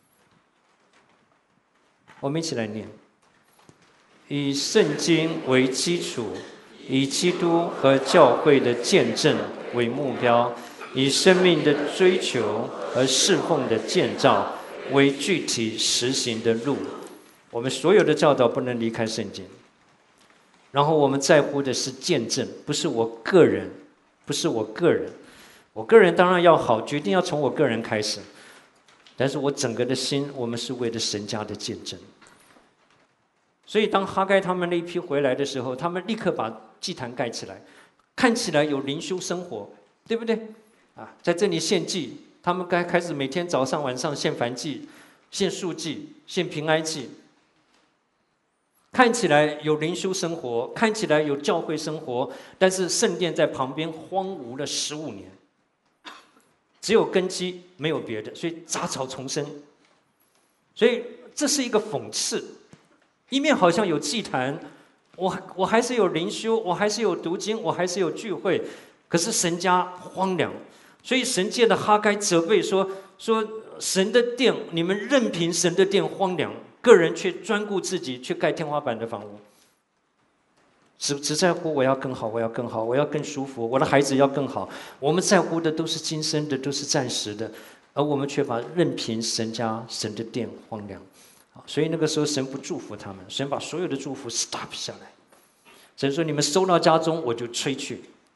我们一起来念：以圣经为基础。以基督和教会的见证为目标，以生命的追求和侍奉的建造为具体实行的路。我们所有的教导不能离开圣经。然后我们在乎的是见证，不是我个人，不是我个人。我个人当然要好，决定要从我个人开始。但是我整个的心，我们是为了神家的见证。所以当哈该他们那一批回来的时候，他们立刻把祭坛盖起来， 看起来有灵修生活，对不对？啊，在这里献祭，他们该开始每天早上晚上献燔祭、献素祭、献平安祭。看起来有灵修生活，看起来有教会生活，但是圣殿在旁边荒芜了十五年，只有根基，没有别的，所以杂草丛生。所以这是一个讽刺，一面好像有祭坛，我我还是有灵修，我还是有读经，我还是有聚会，可是神家荒凉，所以神借的哈该责备说说神的殿，你们任凭神的殿荒凉。个人却专顾自己，去盖天花板的房屋，只只在乎我要更好，我要更好，我要更舒服，我的孩子要更好。我们在乎的都是今生的，都是暂时的，而我们却把任凭神家、神的殿荒凉。所以那个时候神不祝福他们，神把所有的祝福 stop 下来。神说：“你们收到家中，我就吹去；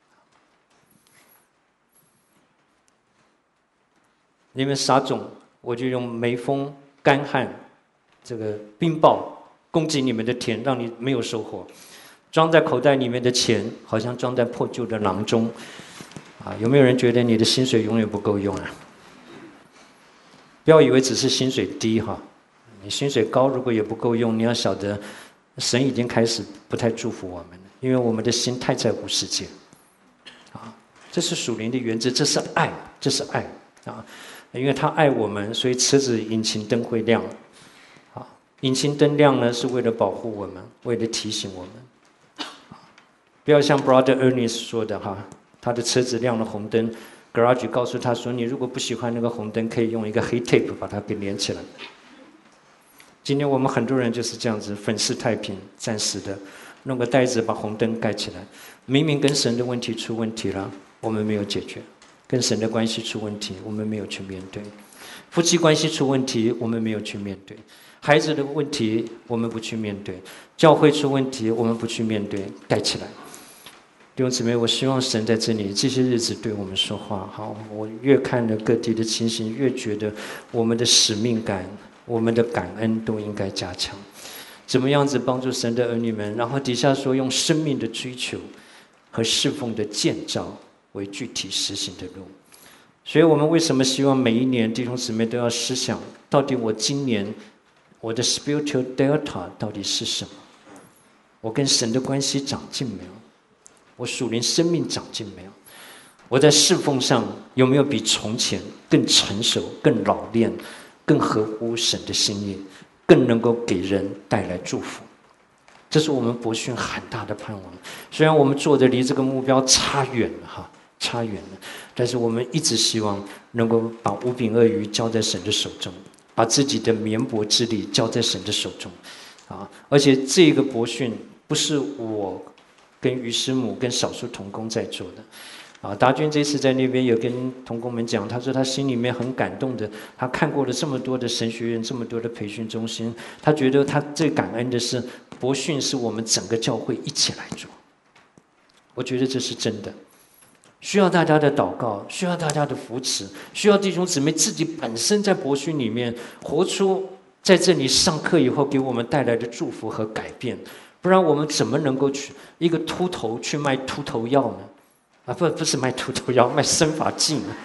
你们撒种，我就用梅风、干旱。”这个冰雹攻击你们的田，让你没有收获；装在口袋里面的钱，好像装在破旧的囊中。啊，有没有人觉得你的薪水永远不够用啊？不要以为只是薪水低哈，你薪水高如果也不够用，你要晓得，神已经开始不太祝福我们了，因为我们的心太在乎世界。啊，这是属灵的原则，这是爱，这是爱啊！因为他爱我们，所以车子引擎灯会亮。引擎灯亮呢，是为了保护我们，为了提醒我们。不要像 Brother Ernest 说的哈，他的车子亮了红灯 ，Garage 告诉他说，你如果不喜欢那个红灯，可以用一个黑 tape 把它给连起来。今天我们很多人就是这样子，粉饰太平，暂时的，弄个袋子把红灯盖起来。明明跟神的问题出问题了，我们没有解决；跟神的关系出问题，我们没有去面对；夫妻关系出问题，我们没有去面对。孩子的问题我们不去面对，教会出问题我们不去面对，盖起来。弟兄姊妹，我希望神在这里这些日子对我们说话。好，我越看了各地的情形，越觉得我们的使命感、我们的感恩都应该加强。怎么样子帮助神的儿女们？然后底下说用生命的追求和侍奉的建造为具体实行的路。所以我们为什么希望每一年弟兄姊妹都要思想，到底我今年我的 spiritual delta 到底是什么？我跟神的关系长进没有？我属灵生命长进没有？我在侍奉上有没有比从前更成熟、更老练、更合乎神的心意，更能够给人带来祝福？这是我们博讯很大的盼望。虽然我们做的离这个目标差远了哈，差远了，但是我们一直希望能够把五饼二鱼交在神的手中。把自己的绵薄之力交在神的手中，啊！而且这个博讯不是我跟于师母跟少数同工在做的，啊！达军这次在那边有跟同工们讲，他说他心里面很感动的，他看过了这么多的神学院，这么多的培训中心，他觉得他最感恩的是博讯是我们整个教会一起来做，我觉得这是真的。需要大家的祷告，需要大家的扶持，需要弟兄姊妹自己本身在博讯里面活出在这里上课以后给我们带来的祝福和改变，不然我们怎么能够去一个秃头去卖秃头药呢？啊，不，不是卖秃头药，卖生发剂呢。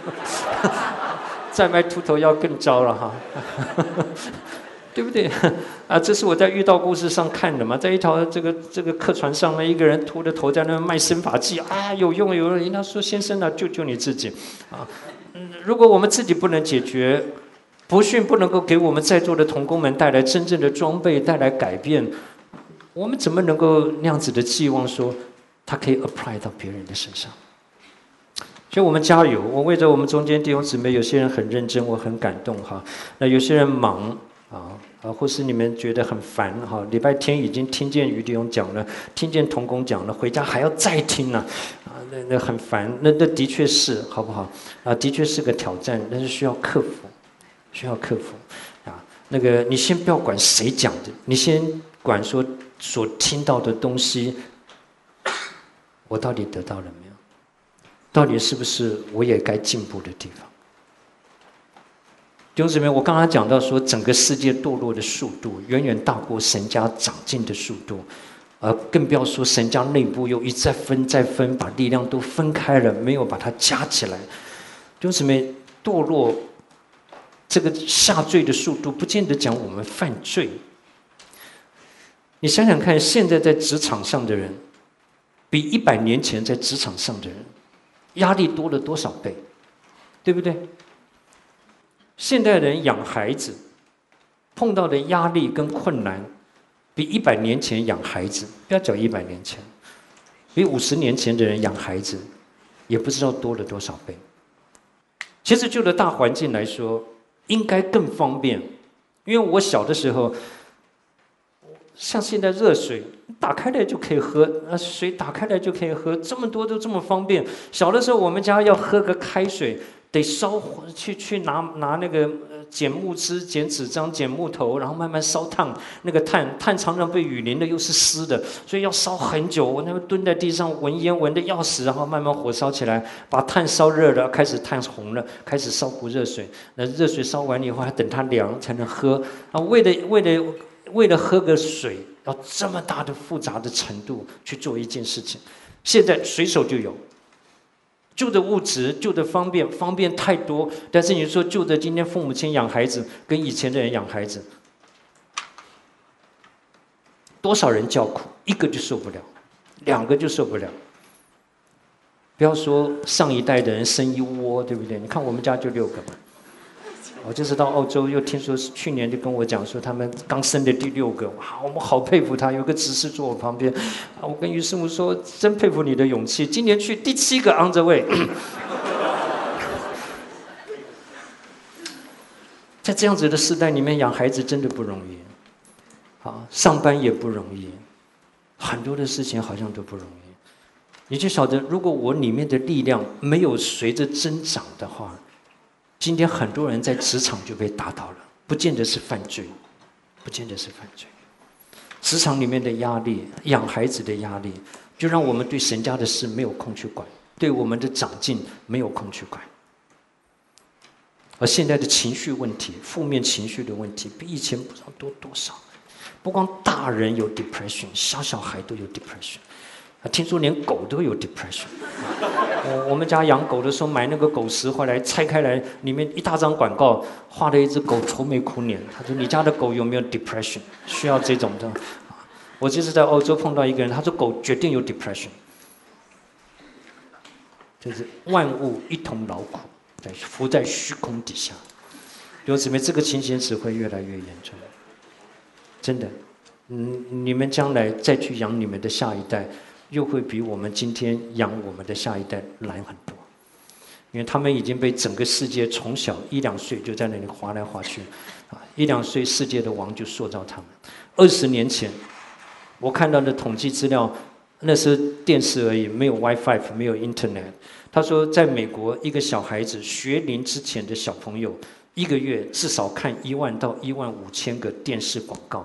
再卖秃头药更糟了哈。对不对？啊，这是我在遇到故事上看的嘛，在一条这个这个客船上呢，一个人秃着头在那卖生发剂，啊，有用有用。人家说先生啊，救救你自己，啊，嗯，如果我们自己不能解决，博讯不能够给我们在座的同工们带来真正的装备，带来改变，我们怎么能够那样子的寄望说，它可以 apply 到别人的身上？所以我们加油！我为着我们中间弟兄姊妹，有些人很认真，我很感动哈。那有些人忙。啊啊，或是你们觉得很烦哈，礼拜天已经听见于弟兄讲了，听见同工讲了，回家还要再听呢，啊，那那很烦，那那的确是好不好？啊，的确是个挑战，但是需要克服，需要克服，啊，那个你先不要管谁讲的，你先管说所听到的东西，我到底得到了没有？到底是不是我也该进步的地方？弟兄姊妹，我刚才讲到说，整个世界堕落的速度远远大过神家长进的速度， 呃，更不要说神家内部又一再分再分，把力量都分开了，没有把它加起来。弟兄姊妹，堕落这个下坠的速度，不见得讲我们犯罪。你想想看，现在在职场上的人，比一百年前在职场上的人，压力多了多少倍，对不对？现代人养孩子，碰到的压力跟困难，比一百年前养孩子，不要讲一百年前，比五十年前的人养孩子，也不知道多了多少倍。其实就着大环境来说，应该更方便，因为我小的时候。像现在热水打开来就可以喝，啊，水打开来就可以喝，这么多都这么方便。小的时候我们家要喝个开水，得烧去去拿拿那个剪木枝、剪纸张、剪木头，然后慢慢烧炭。那个炭炭常常被雨淋的，又是湿的，所以要烧很久。我那个蹲在地上闻烟闻的要死，然后慢慢火烧起来，把炭烧热了，开始炭红了，开始烧壶热水。那热水烧完以后，还等它凉才能喝。啊，为了为了。为了喝个水，要这么大的复杂的程度去做一件事情，现在随手就有，旧的物质，旧的方便，方便太多。但是你说旧的，今天父母亲养孩子，跟以前的人养孩子，多少人叫苦，一个就受不了，两个就受不了。不要说上一代的人生一窝，对不对？你看我们家就六个嘛。我这次到澳洲，又听说去年就跟我讲说，他们刚生的第六个，哇，我们好佩服他。有个执事坐我旁边，啊，我跟于师母说，真佩服你的勇气。今年去第七个 on the way， 在这样子的时代里面养孩子真的不容易，啊，上班也不容易，很多的事情好像都不容易。你就晓得，如果我里面的力量没有随着增长的话，今天很多人在职场就被打倒了，不见得是犯罪，不见得是犯罪。职场里面的压力，养孩子的压力，就让我们对神家的事没有空去管，对我们的长进没有空去管。而现在的情绪问题，负面情绪的问题，比以前不知道多多少。不光大人有 depression， 小小孩都有 depression。听说连狗都有 depression。我我们家养狗的时候买那个狗食回来，拆开来里面一大张广告，画了一只狗愁眉苦脸。他说：“你家的狗有没有 depression？ 需要这种的？”我这次在欧洲碰到一个人，他说狗决定有 depression， 就是万物一同劳苦，在浮在虚空底下。弟兄姊妹，这个情形只会越来越严重，真的。嗯，你们将来再去养你们的下一代。又会比我们今天养我们的下一代难很多，因为他们已经被整个世界从小一两岁就在那里滑来滑去，啊，一两岁世界的王就塑造他们。二十年前，我看到的统计资料，那是电视而已，没有 WiFi， 没有 Internet。他说，在美国，一个小孩子学龄之前的小朋友，一个月至少看一万到一万五千个电视广告。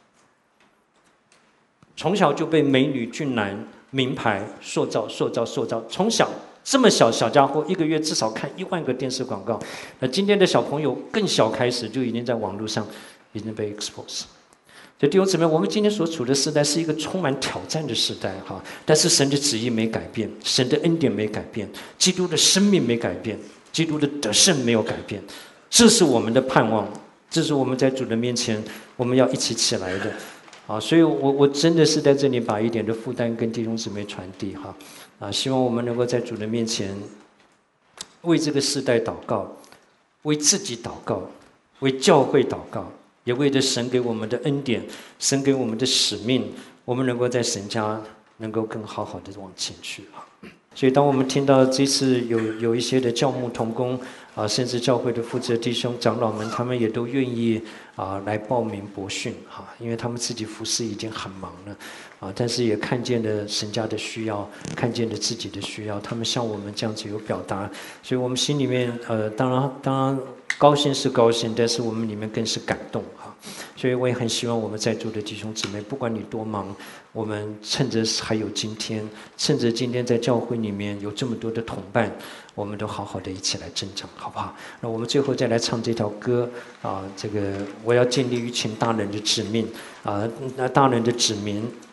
从小就被美女俊男名牌塑造塑造塑造，从小这么小小家伙一个月至少看一万个电视广告。那今天的小朋友更小开始就已经在网络上已经被 expose。所以弟兄姊妹，我们今天所处的时代是一个充满挑战的时代哈，但是神的旨意没改变，神的恩典没改变，基督的生命没改变，基督的得胜没有改变，这是我们的盼望，这是我们在主的面前我们要一起起来的。啊，所以我我真的是在这里把一点的负担跟弟兄姊妹传递哈，啊，希望我们能够在主的面前，为这个世代祷告，为自己祷告，为教会祷告，也为着神给我们的恩典，神给我们的使命，我们能够在神家能够更好好的往前去哈。所以，当我们听到这次有有一些的教牧同工啊，甚至教会的负责弟兄长老们，他们也都愿意啊来报名博训哈，因为他们自己服事已经很忙了啊，但是也看见了神家的需要，看见了自己的需要，他们像我们这样子有表达，所以我们心里面呃，当然当然高兴是高兴，但是我们里面更是感动哈。所以我也很希望我们在座的弟兄姊妹，不管你多忙，我们趁着还有今天，趁着今天在教会里面有这么多的同伴，我们都好好的一起来增长，好不好？那我们最后再来唱这条歌啊，这个我要尽力于请大人的指命啊，那大人的指明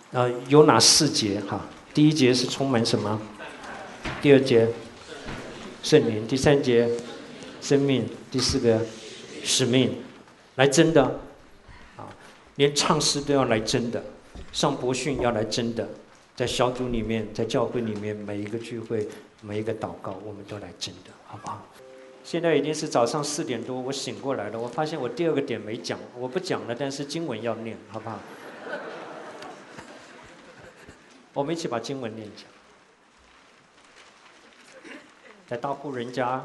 呃，有哪四节哈？第一节是充满什么？第二节圣灵，第三节生命，第四个使命，来真的啊，连唱诗都要来真的，上博训要来真的，在小组里面，在教会里面，每一个聚会，每一个祷告，我们都来真的，好不好？现在已经是早上四点多，我醒过来了，我发现我第二个点没讲，我不讲了，但是经文要念，好不好？我们一起把经文念一下。在大户人家，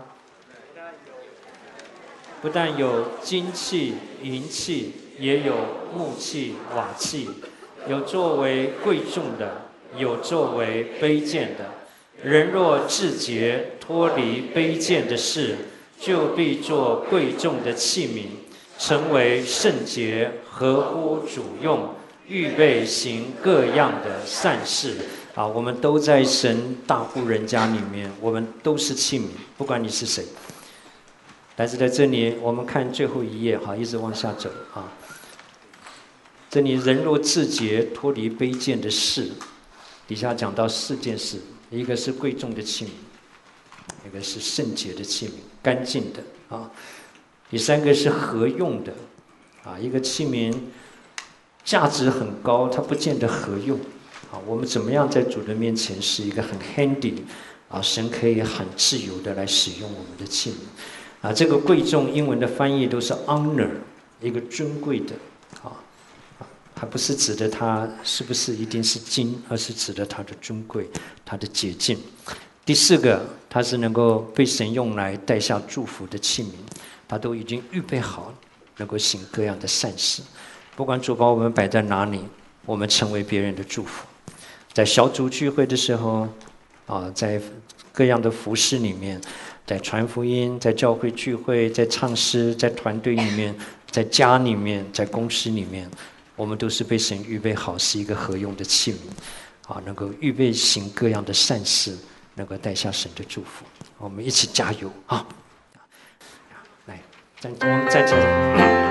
不但有金器、银器，也有木器、瓦器，有作为贵重的，有作为卑贱的。人若自洁，脱离卑贱的事，就必做贵重的器皿，成为圣洁，合乎主用，预备行各样的善事。啊，我们都在神大户人家里面，我们都是器皿，不管你是谁。但是在这里，我们看最后一页，哈，一直往下走啊。这里人若自洁，脱离卑贱的事，底下讲到四件事，一个是贵重的器皿，一个是圣洁的器皿，干净的啊。第三个是合用的，啊，一个器皿价值很高，它不见得合用。啊，我们怎么样在主的面前是一个很 handy 啊？神可以很自由的来使用我们的器皿啊。这个贵重英文的翻译都是 honor， 一个尊贵的啊，它不是指的它是不是一定是金，而是指的它的尊贵、它的洁净。第四个，它是能够被神用来带下祝福的器皿，它都已经预备好，能够行各样的善事。不管主把我们摆在哪里，我们成为别人的祝福。在小组聚会的时候，啊，在各样的服事里面，在传福音，在教会聚会，在唱诗，在团队里面，在家里面，在公司里面，我们都是被神预备好，是一个合用的器皿，啊，能够预备行各样的善事，能够带下神的祝福。我们一起加油啊！来，站，我们站起来。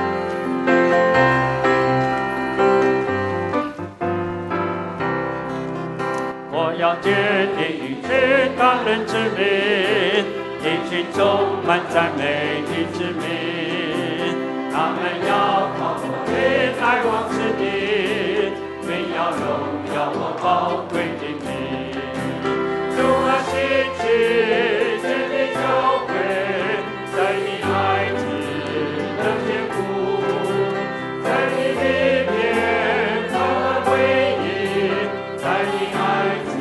我要竭力去当人之民，一群充满赞美的子民，他们要靠我的来往之地，并要荣耀我宝贵的名。主啊，兴起建立教会，在你爱子的坚固，在你里面他回应，在你爱子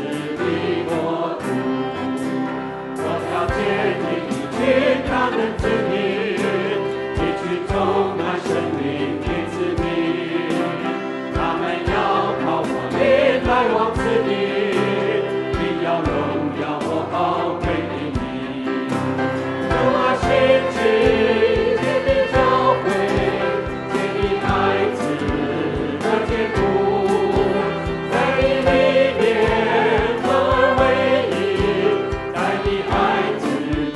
他们之名，一群充满生命的子民，他们要靠我的来往之地，并要荣耀我宝贵的名。主啊，兴起建立教会，建立爱子的坚固，在你里面合而为一，在你爱子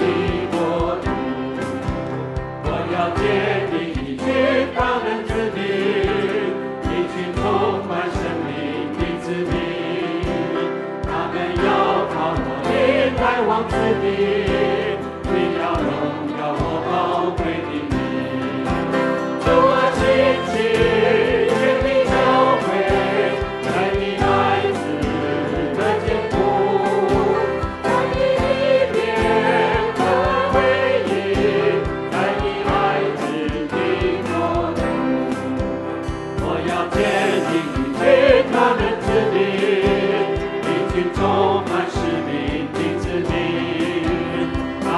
竭力去他们之地，一群充满生命的子民，他们要靠我的来往之地，并要荣耀我宝贵的名。主啊，兴起建立教会，在你爱子的坚固，在你里面合而为一，在你爱竭力去他们之地，一群充满使命的子民，他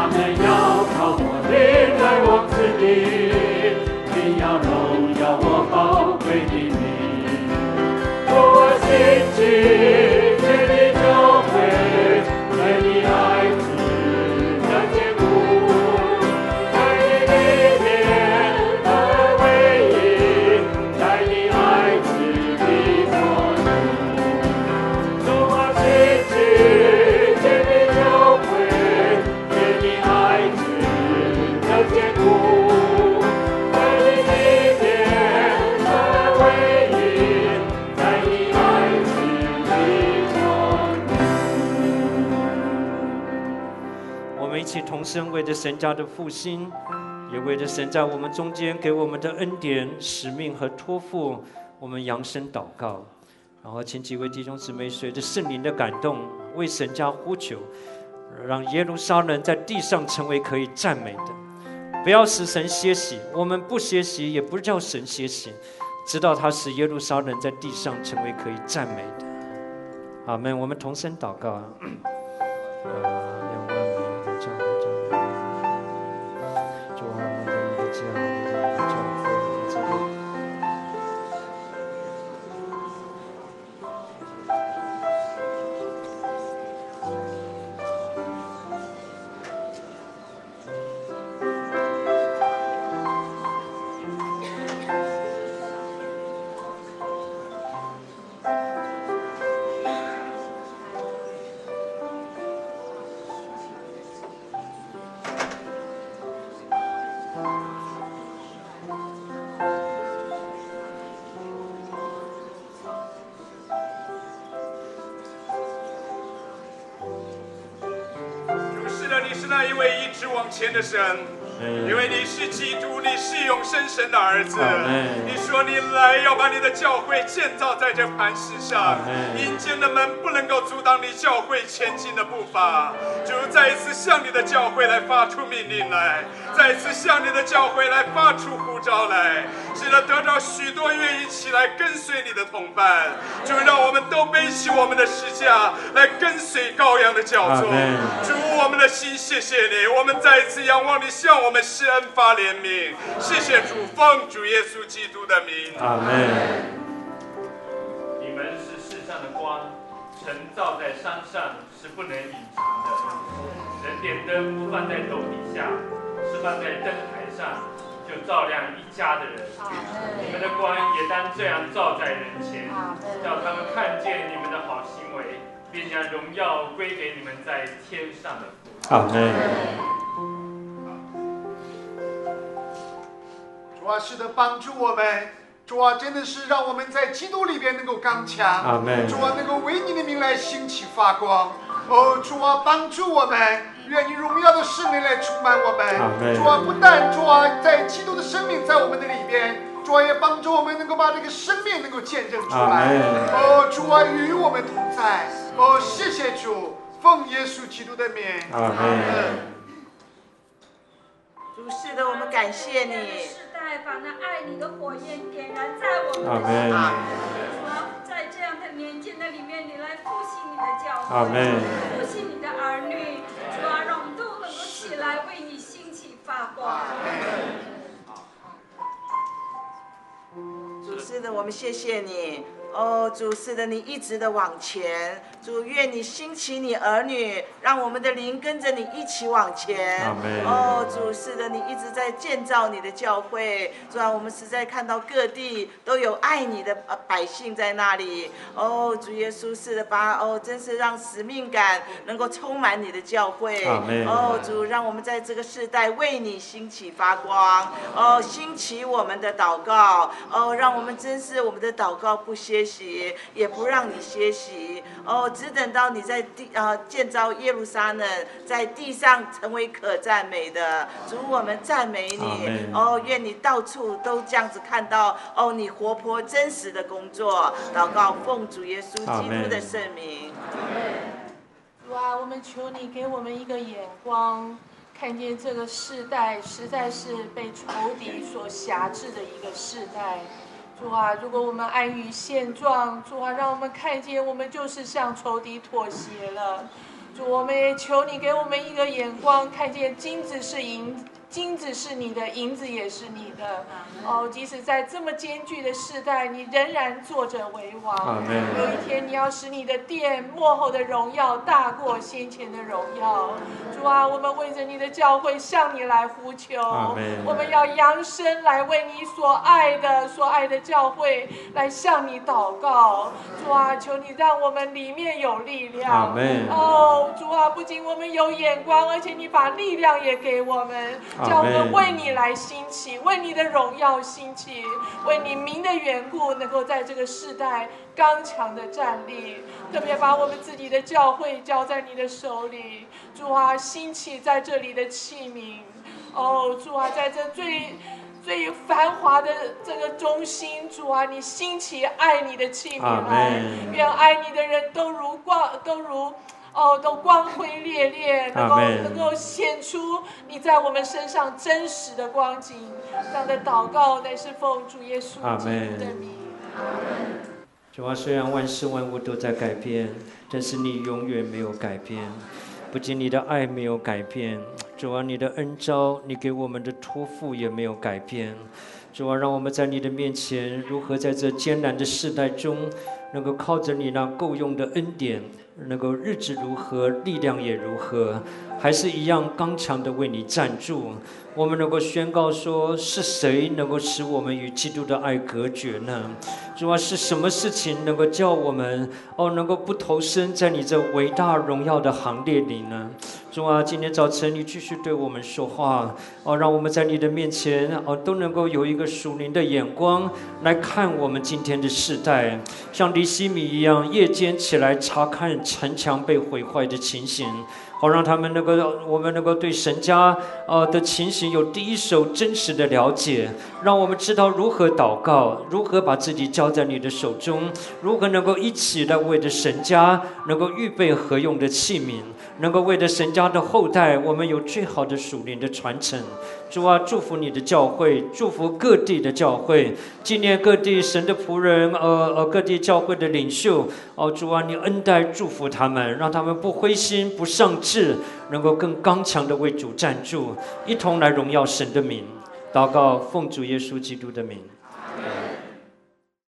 起同声，为着神家的复兴，也为着神在我们中间给我们的恩典、使命和托付，我们扬声祷告。然后，请几位弟兄姊妹随着圣灵的感动，为神家呼求，让耶路撒冷在地上成为可以赞美的。不要使神歇息，我们不歇息，也不叫神歇息，直到他使耶路撒冷在地上成为可以赞美的。阿们。我们同声祷告啊。 前的神，因为你是基督，你是永生神的儿子。你说你来要把你的教会建造在这磐石上，阴间的门不能够阻挡你教会前进的步伐。主再一次向你的教会来发出命令来，再一次向你的教会来发出呼召来，使得得到许多愿意起来跟随你的同伴。主，让我们都背起我们的十架来跟随羔羊的教宗。主，我们的心谢谢你，我们再一次仰望你，向我们施恩发怜悯。谢谢主，奉主耶稣基督的名。 阿门。 你们是世上的光，晨照在山上是不能隐藏的。人点灯不放在斗底下，是放在灯台上，就照亮一家的人。你们的光也当这样照在人前，叫他们看见你们的好行为，并将荣耀归给你们在天上的父。 阿门。 主啊，是的，帮助我们。主啊，真的是让我们在基督里边能够刚强。 阿门。 主啊，能够为你的名来兴起发光。哦，主啊，帮助我们，愿你荣耀的圣灵来充满我们。 阿门。 主啊，不但主啊，在基督的生命在我们的里边，主啊，也帮助我们能够把这个生命能够见证出来。哦，主啊，与我们同在。哦，谢谢主，奉耶稣基督的名。 阿门。 主，是的，我们感谢你。 世代把那爱你的火焰点燃在我们的心里。主啊，在这样的年间的里面，你来复兴你的教会， 阿门。 复兴你的儿女。主啊，让我们都能够起来为你兴起发光。 主，是的，我们谢谢你。哦，主，是的，你一直的往前。主，愿你兴起你儿女，让我们的灵跟着你一起往前。哦，主，是的，你一直在建造你的教会。主啊，我们实在看到各地都有爱你的百姓在那里。哦，主耶稣，是的吧？哦，真是让使命感能够充满你的教会。哦，主，让我们在这个世代为你兴起发光。哦，兴起我们的祷告。哦，让我们真是我们的祷告不歇息，也不让你歇息。哦，只等到你在地啊、呃、建造耶路撒冷，在地上成为可赞美的。主，我们赞美你。哦，愿你到处都这样子看到哦，你活泼真实的工作。祷告奉主耶稣基督的圣名。 主啊，我们求你给我们一个眼光，看见这个世代实在是被仇敌所辖制的一个世代。主啊，如果我们安于现状，主啊，让我们看见我们就是向仇敌妥协了。主，我们也求你给我们一个眼光，看见金子是银，金子是你的，银子也是你的。哦，即使在这么艰巨的世代，你仍然坐着为王。有一天，你要使你的殿末后的荣耀大过先前的荣耀。主啊，我们为着你的教会向你来呼求，我们要扬声来为你所爱的、所爱的教会来向你祷告。主啊，求你让我们里面有力量。哦，主啊，不仅我们有眼光，而且你把力量也给我们。 叫我们为你来兴起，为你的荣耀兴起，为你名的缘故，能够在这个世代刚强的站立。特别把我们自己的教会交在你的手里，主啊，兴起在这里的器皿。哦，主啊，在这最最繁华的这个中心，主啊，你兴起爱你的器皿来，愿爱你的人都如光，都如哦，都光辉烈烈，能够能够显出你在我们身上真实的光景。这样的祷告乃是奉主耶稣基督的名。 主啊，虽然万事万物都在改变，但是你永远没有改变。不仅你的爱没有改变，主啊，你的恩召，你给我们的托付也没有改变。主啊，让我们在你的面前，如何在这艰难的世代中，能够靠着你那够用的恩典，能够日子如何，力量也如何，还是一样刚强的为你站住。我们能够宣告说，是谁能够使我们与基督的爱隔绝呢？主啊，是什么事情能够叫我们哦能够不投身在你这伟大荣耀的行列里呢？主啊，今天早晨你继续对我们说话哦，让我们在你的面前哦都能够有一个属灵的眼光来看我们今天的世代，像尼希米一样，夜间起来查看城墙被毁坏的情形。好让他们能够，我们能够对神家呃的情形有第一手真实的了解，让我们知道如何祷告，如何把自己交在你的手中，如何能够一起来为着神家能够预备合用的器皿，能够为着神家的后代，我们有最好的属灵的传承。主啊，祝福你的教会，祝福各地的教会，纪念各地神的仆人，呃呃，各地教会的领袖。哦，主啊，你恩待祝福他们，让他们不灰心不丧志，能够更刚强的为主站住，一同来荣耀神的名。祷告，奉主耶稣基督的名。